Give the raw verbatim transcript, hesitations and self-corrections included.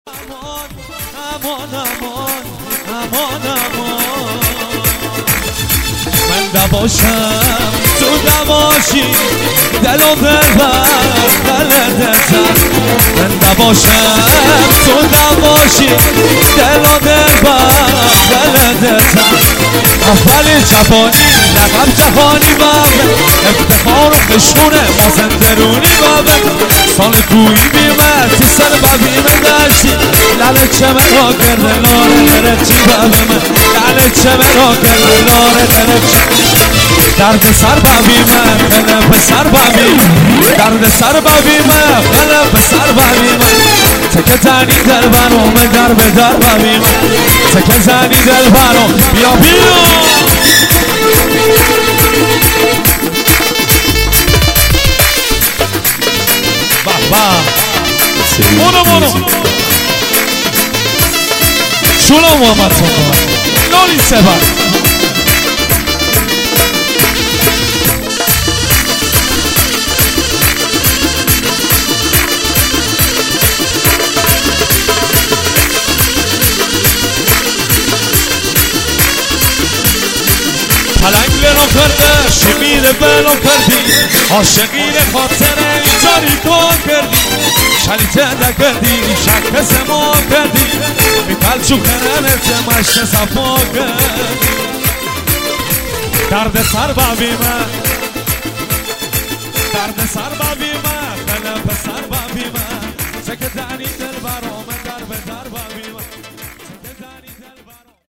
امان امان امان امان امان من نباشم تو نباشی دل و دلبر دلدتم من نباشم تو نباشی دل و دلبر دلدتم اولی جوانی لقب جهانی بابه افتخار و خشونه ما زندرونی بابه سال کویی بیمه تی سر ببیمه داشتی لله چمه را کرده لاره درچی بابه من لله چمه را کرده لاره درچی درد سر ببیمه خله پسر ببیمه درد سر ببیمه خله پسر ببیمه تکه زنی دل برامه در به در ببیمه تکه زنی دل برام بیا بیا مونو مونو شلو محمد صبح نوری سبر پلنگ لنو کرده شمیر بلو کردی عاشقین خاطر اینجاری کن کردی شلیته نکردی شک سما کردی میپل چو خرنت مشت صفا کردی درد سر ببیمه درد سر ببیمه قلب سر ببیمه چک دنی